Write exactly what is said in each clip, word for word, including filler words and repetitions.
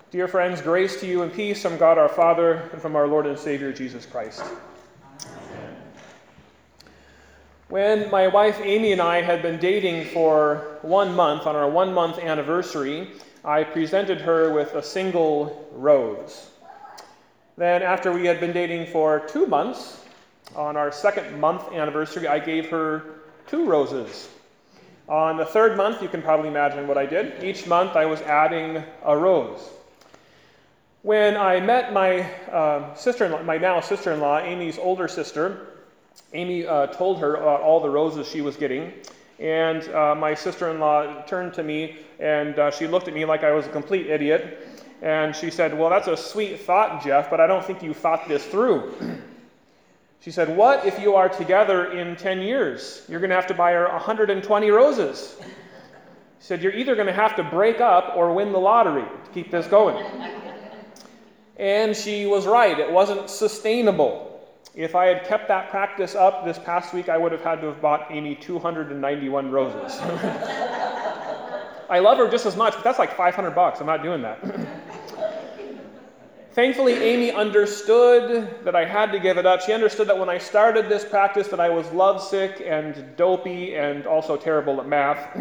Dear friends, grace to you and peace from God our Father and from our Lord and Savior Jesus Christ. Amen. When my wife Amy and I had been dating for one month, on our one-month anniversary, I presented her with a single rose. Then after we had been dating for two months, on our second month anniversary, I gave her two roses. On the third month, you can probably imagine what I did. Each month I was adding a rose. When I met my uh, sister-in-law, my now sister-in-law, Amy's older sister, Amy uh, told her about all the roses she was getting, and uh, my sister-in-law turned to me and uh, she looked at me like I was a complete idiot, and she said, "Well, that's a sweet thought, Jeff, but I don't think you thought this through." She said, "What if you are together in ten years? You're going to have to buy her one hundred twenty roses." She said, "You're either going to have to break up or win the lottery to keep this going." And she was right. It wasn't sustainable. If I had kept that practice up this past week, I would have had to have bought Amy two hundred ninety-one roses. I love her just as much, but that's like five hundred bucks. I'm not doing that. Thankfully, Amy understood that I had to give it up. She understood that when I started this practice that I was lovesick and dopey and also terrible at math.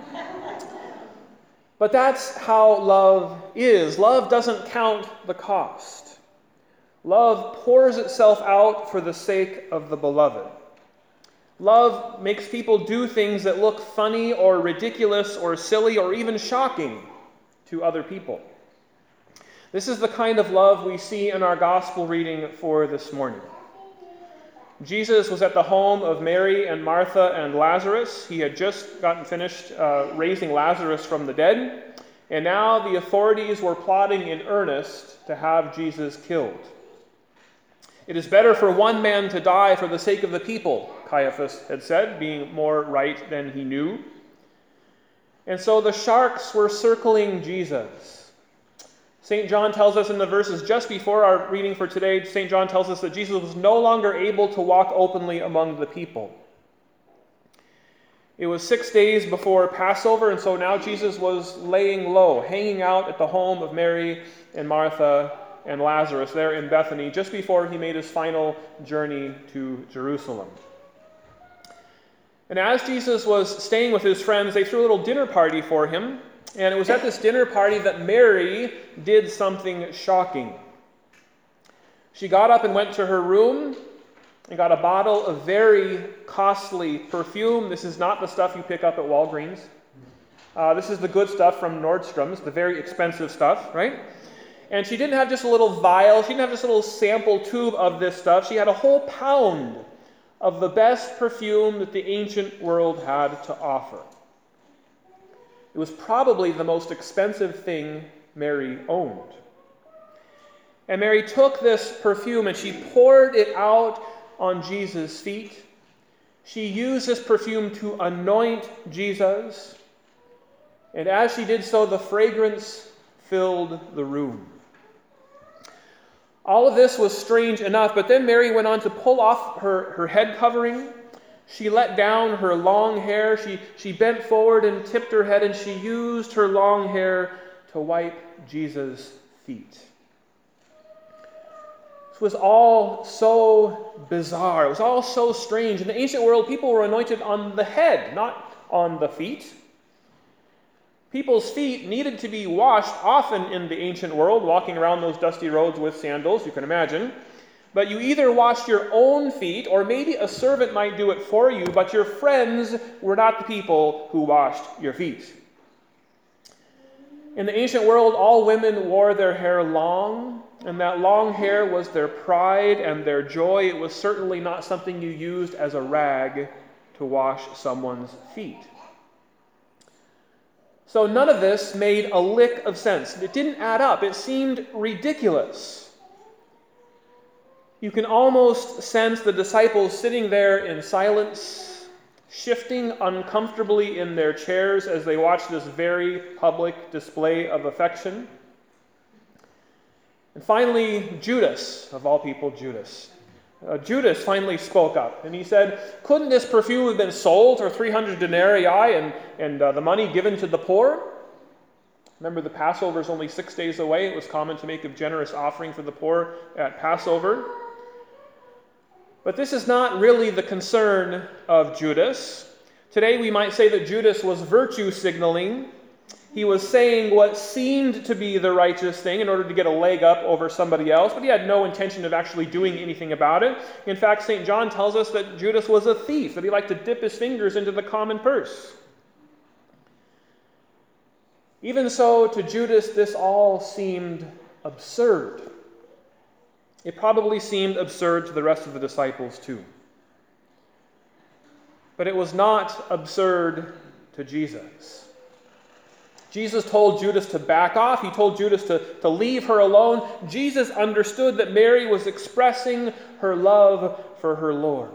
But that's how love is. Love doesn't count the cost. Love pours itself out for the sake of the beloved. Love makes people do things that look funny or ridiculous or silly or even shocking to other people. This is the kind of love we see in our gospel reading for this morning. Jesus was at the home of Mary and Martha and Lazarus. He had just gotten finished uh, raising Lazarus from the dead, and now the authorities were plotting in earnest to have Jesus killed. "It is better for one man to die for the sake of the people," Caiaphas had said, being more right than he knew. And so the sharks were circling Jesus. Saint John tells us in the verses just before our reading for today, Saint John tells us that Jesus was no longer able to walk openly among the people. It was six days before Passover, and so now Jesus was laying low, hanging out at the home of Mary and Martha and Lazarus there in Bethany, just before he made his final journey to Jerusalem. And as Jesus was staying with his friends, they threw a little dinner party for him. And it was at this dinner party that Mary did something shocking. She got up and went to her room and got a bottle of very costly perfume. This is not the stuff you pick up at Walgreens. Uh, this is the good stuff from Nordstrom's, the very expensive stuff, right? And she didn't have just a little vial. She didn't have just a little sample tube of this stuff. She had a whole pound of the best perfume that the ancient world had to offer. It was probably the most expensive thing Mary owned. And Mary took this perfume and she poured it out on Jesus' feet. She used this perfume to anoint Jesus. And as she did so, the fragrance filled the room. All of this was strange enough, but then Mary went on to pull off her, her head covering. She let down her long hair. She, she bent forward and tipped her head, and she used her long hair to wipe Jesus' feet. This was all so bizarre. It was all so strange. In the ancient world, people were anointed on the head, not on the feet. People's feet needed to be washed often in the ancient world, walking around those dusty roads with sandals, you can imagine. But you either washed your own feet, or maybe a servant might do it for you, but your friends were not the people who washed your feet. In the ancient world, all women wore their hair long, and that long hair was their pride and their joy. It was certainly not something you used as a rag to wash someone's feet. So none of this made a lick of sense. It didn't add up. It seemed ridiculous. You can almost sense the disciples sitting there in silence, shifting uncomfortably in their chairs as they watch this very public display of affection. And finally, Judas, of all people, Judas. Uh, Judas finally spoke up, and he said, "Couldn't this perfume have been sold for three hundred denarii and, and uh, the money given to the poor?" Remember, the Passover is only six days away. It was common to make a generous offering for the poor at Passover. But this is not really the concern of Judas. Today we might say that Judas was virtue signaling. He was saying what seemed to be the righteous thing in order to get a leg up over somebody else, but he had no intention of actually doing anything about it. In fact, Saint John tells us that Judas was a thief, that he liked to dip his fingers into the common purse. Even so, to Judas, this all seemed absurd. It probably seemed absurd to the rest of the disciples too. But it was not absurd to Jesus. Jesus told Judas to back off. He told Judas to, to leave her alone. Jesus understood that Mary was expressing her love for her Lord.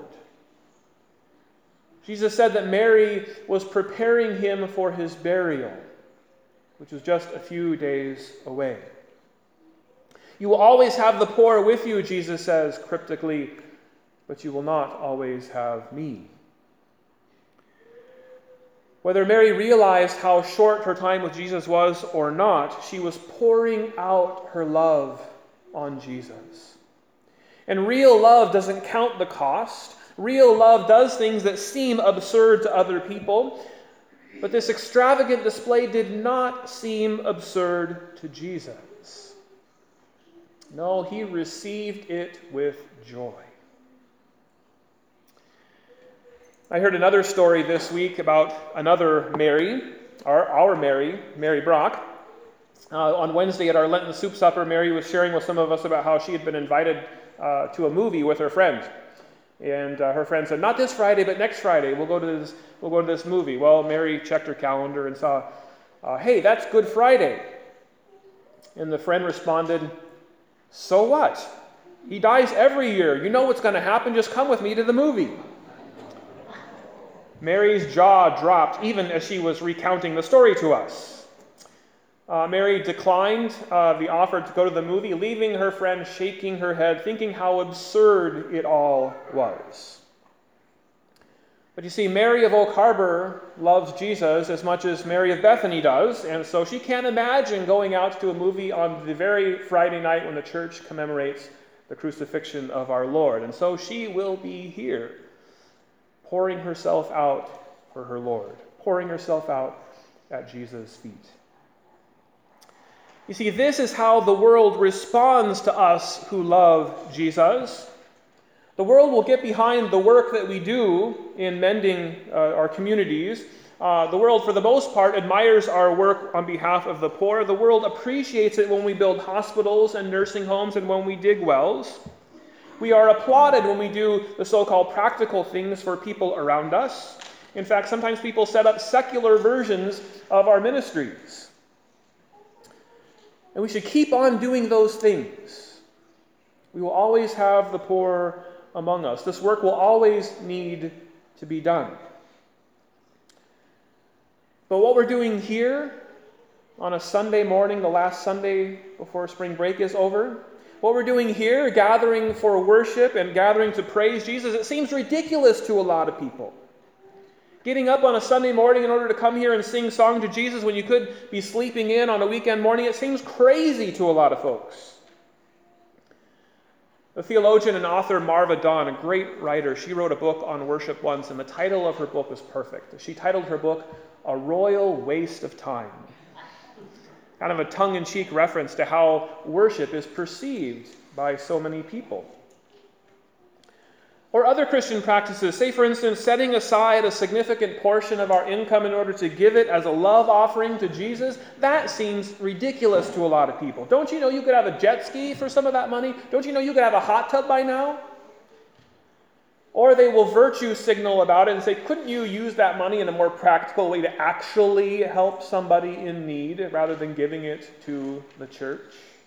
Jesus said that Mary was preparing him for his burial, which was just a few days away. You will always have the poor with you, Jesus says cryptically, but you will not always have me. Whether Mary realized how short her time with Jesus was or not, she was pouring out her love on Jesus. And real love doesn't count the cost. Real love does things that seem absurd to other people. But this extravagant display did not seem absurd to Jesus. No, he received it with joy. I heard another story this week about another Mary, our, our Mary, Mary Brock. Uh, on Wednesday at our Lenten soup supper, Mary was sharing with some of us about how she had been invited uh, to a movie with her friend. And uh, her friend said, not this Friday, but next Friday, we'll go to this, we'll go to this movie. Well, Mary checked her calendar and saw, uh, hey, that's Good Friday. And the friend responded, so what? He dies every year. You know what's going to happen. Just come with me to the movie. Mary's jaw dropped even as she was recounting the story to us. Uh, Mary declined uh, the offer to go to the movie, leaving her friend shaking her head, thinking how absurd it all was. But you see, Mary of Oak Harbor loves Jesus as much as Mary of Bethany does, and so she can't imagine going out to a movie on the very Friday night when the church commemorates the crucifixion of our Lord. And so she will be here, pouring herself out for her Lord, pouring herself out at Jesus' feet. You see, this is how the world responds to us who love Jesus. The world will get behind the work that we do in mending uh, our communities. Uh, the world, for the most part, admires our work on behalf of the poor. The world appreciates it when we build hospitals and nursing homes and when we dig wells. We are applauded when we do the so-called practical things for people around us. In fact, sometimes people set up secular versions of our ministries. And we should keep on doing those things. We will always have the poor among us. This work will always need to be done. But what we're doing here on a Sunday morning, the last Sunday before spring break is over, what we're doing here, gathering for worship and gathering to praise Jesus, it seems ridiculous to a lot of people. Getting up on a Sunday morning in order to come here and sing song to Jesus when you could be sleeping in on a weekend morning, it seems crazy to a lot of folks. The theologian and author Marva Dawn, a great writer, she wrote a book on worship once, and the title of her book was perfect. She titled her book, A Royal Waste of Time. Kind of a tongue-in-cheek reference to how worship is perceived by so many people. Or other Christian practices, say for instance, setting aside a significant portion of our income in order to give it as a love offering to Jesus, that seems ridiculous to a lot of people. Don't you know you could have a jet ski for some of that money? Don't you know you could have a hot tub by now? Or they will virtue signal about it and say, couldn't you use that money in a more practical way to actually help somebody in need rather than giving it to the church?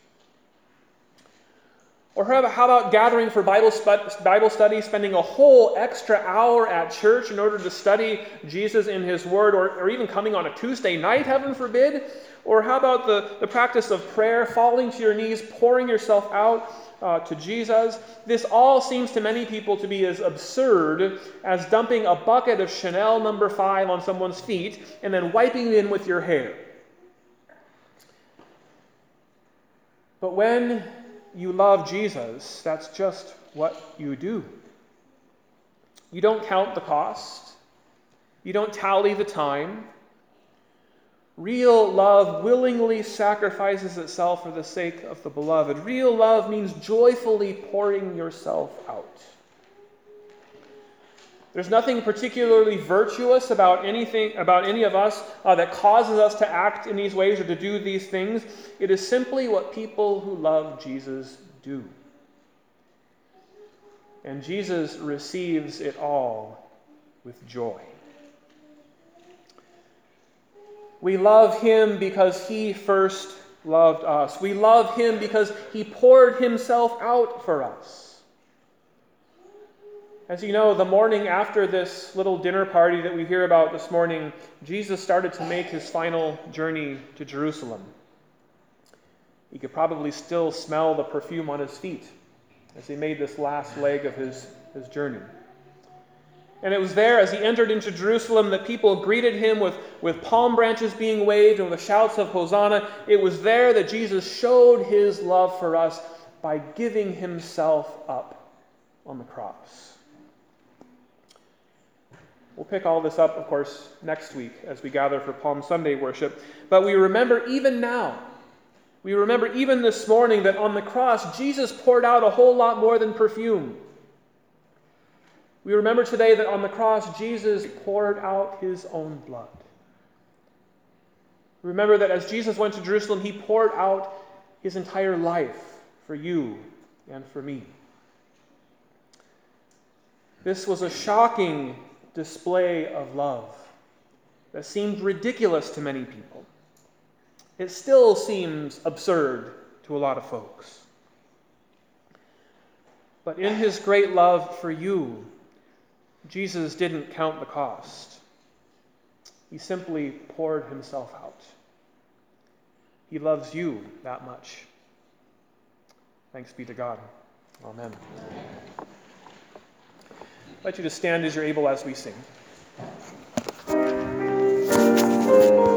Or how about gathering for Bible study, spending a whole extra hour at church in order to study Jesus in His Word, or, or even coming on a Tuesday night, heaven forbid? Or how about the, the practice of prayer, falling to your knees, pouring yourself out uh, to Jesus? This all seems to many people to be as absurd as dumping a bucket of Chanel number five on someone's feet and then wiping it in with your hair. But when you love Jesus, that's just what you do. You don't count the cost. You don't tally the time. Real love willingly sacrifices itself for the sake of the beloved. Real love means joyfully pouring yourself out. There's nothing particularly virtuous about anything, about any of us uh, that causes us to act in these ways or to do these things. It is simply what people who love Jesus do. And Jesus receives it all with joy. We love him because he first loved us. We love him because he poured himself out for us. As you know, the morning after this little dinner party that we hear about this morning, Jesus started to make his final journey to Jerusalem. He could probably still smell the perfume on his feet as he made this last leg of his, his journey. And it was there, as he entered into Jerusalem, that people greeted him with, with palm branches being waved and with shouts of Hosanna. It was there that Jesus showed his love for us by giving himself up on the cross. We'll pick all this up, of course, next week as we gather for Palm Sunday worship. But we remember even now, we remember even this morning that on the cross, Jesus poured out a whole lot more than perfume. We remember today that on the cross, Jesus poured out his own blood. Remember that as Jesus went to Jerusalem, he poured out his entire life for you and for me. This was a shocking display of love that seemed ridiculous to many people. It still seems absurd to a lot of folks. But in his great love for you, Jesus didn't count the cost. He simply poured himself out. He loves you that much. Thanks be to God. Amen. I'd like you to stand as you're able as we sing.